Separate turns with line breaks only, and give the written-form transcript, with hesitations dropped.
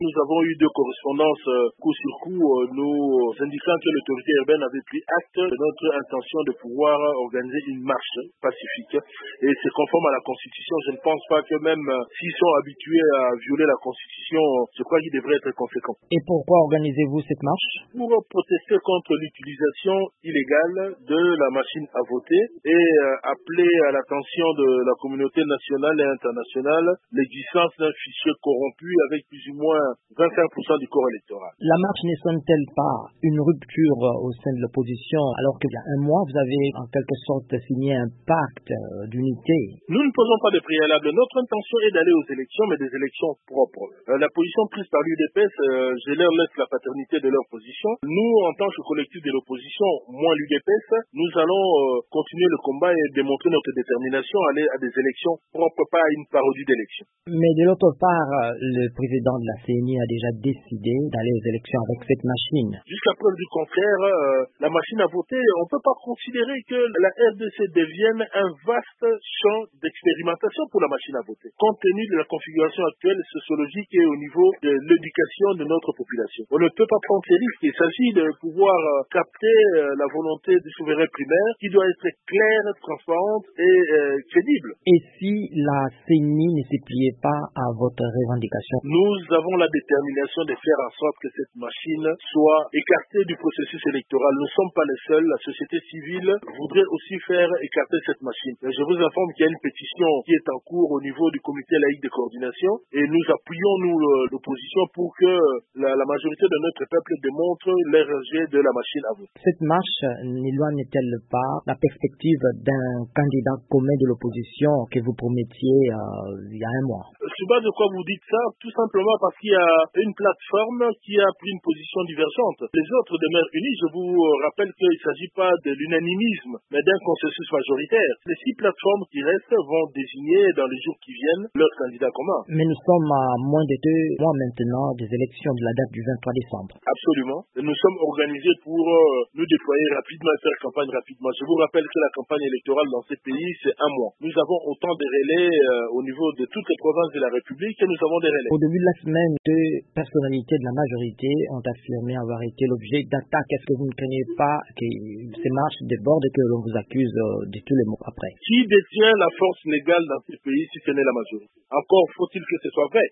Nous avons eu 2 correspondances coup sur coup, nous indiquant que l'autorité urbaine avait pris acte de notre intention de pouvoir organiser une marche pacifique. Et c'est conforme à la Constitution. Je ne pense pas que même s'ils sont habitués à violer la Constitution, je crois qu'ils devraient être conséquents.
Et pourquoi organisez-vous cette marche?
Pour protester contre l'utilisation illégale de la machine à voter et appeler à l'attention de la communauté nationale et internationale l'existence d'un fichier corrompu avec plus ou moins 25% du corps électoral.
La marche ne sonne-t-elle pas une rupture au sein de l'opposition alors qu'il y a un mois, vous avez en quelque sorte signé un pacte d'unité?
Nous ne posons pas de préalable. Notre intention est d'aller aux élections, mais des élections propres. La position prise par l'UDPS, je leur laisse la paternité de leur position. Nous, en tant que collectif de l'opposition, moi l'UDPS, nous allons continuer le combat et démontrer notre détermination à aller à des élections propres, pas à une parodie d'élections.
Mais de l'autre part, le président de la CENI a déjà décidé d'aller aux élections avec cette machine.
Jusqu'à preuve du contraire, la machine à voter, on ne peut pas considérer que la RDC devienne un vaste champ d'expérimentation pour la machine à voter, compte tenu de la configuration actuelle sociologique et au niveau de l'éducation de notre population. On ne peut pas prendre ces risques. Il s'agit de pouvoir capter la volonté du souverain primaire qui doit être claire, transparente et crédible.
Et si la CENI ne se pliait pas à votre revendication?
Nous avons la détermination de faire en sorte que cette machine soit écartée du processus électoral. Nous ne sommes pas les seuls. La société civile voudrait aussi faire écarter cette machine. Mais je vous informe qu'il y a une pétition qui est en cours au niveau du comité laïque de coordination et nous appuyons, nous, l'opposition pour que la majorité de notre peuple démontre les rejets de la machine à voter.
Cette marche n'éloigne-t-elle pas la perspective d'un candidat commun de l'opposition que vous promettiez il y a un mois?
Sur base de quoi vous dites ça? Tout simplement parce qu'il y a une plateforme qui a pris une position divergente. Les autres demeurent unis. Je vous rappelle qu'il ne s'agit pas de l'unanimisme, mais d'un consensus majoritaire. Les 6 plateformes qui restent vont désigner dans les jours qui viennent leur candidat commun.
Mais nous sommes à moins de 2 mois maintenant des élections de la date du 23 décembre.
Absolument. Nous sommes organisés pour nous déployer rapidement et faire campagne rapidement. Je vous rappelle que la campagne électorale dans ces pays, c'est 1 mois. Nous avons autant de relais au niveau de toutes les provinces de la République et nous avons des relais.
Au début de la semaine, 2 personnalités de la majorité ont affirmé avoir été l'objet d'attaques. Est-ce que vous ne craignez pas que ces marches débordent et que l'on vous accuse de tous les mots après?
Qui détient la force légale dans ce pays si ce n'est la majorité? Encore faut-il que ce soit vrai.